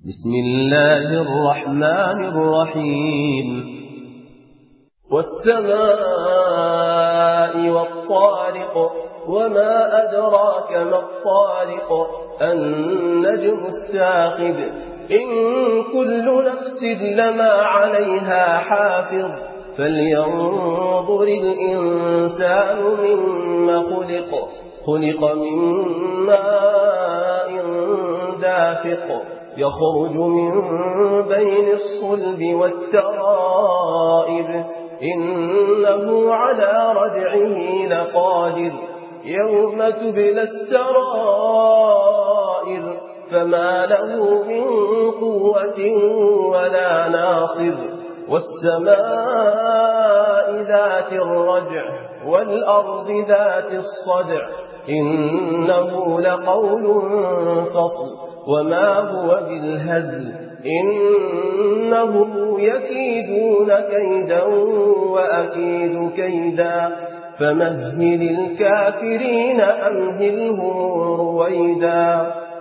بسم الله الرحمن الرحيم والسماء والطارق وما أدراك ما الطارق النجم الثاقب إن كل نفس لما عليها حافظ فلينظر الإنسان مما خلق من ماء دافق يخرج من بين الصلب والترائب إنه على رجعه لقادر يوم تبلى السرائر فما له من قوة ولا ناصر والسماء ذات الرجع والأرض ذات الصدع إنه لقول فصل وما هو بالهزل إنهم يكيدون كيدا وأكيد كيدا فمهل الكافرين أمهلهم رويدا